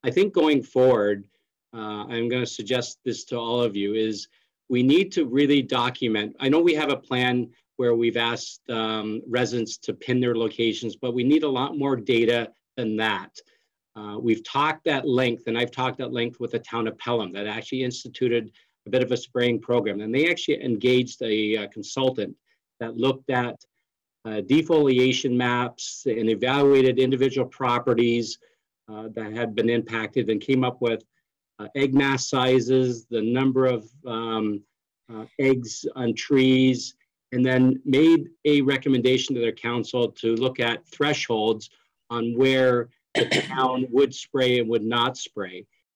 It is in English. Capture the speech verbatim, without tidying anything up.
I think going forward, uh, I'm going to suggest this to all of you, is we need to really document. I know we have a plan where we've asked um, residents to pin their locations, but we need a lot more data than that. Uh, we've talked at length, and I've talked at length with the town of Pelham that actually instituted a bit of a spraying program. And they actually engaged a, a consultant that looked at uh, defoliation maps and evaluated individual properties uh, that had been impacted and came up with uh, egg mass sizes, the number of um, uh, eggs on trees, and then made a recommendation to their council to look at thresholds on where the town would spray and would not spray.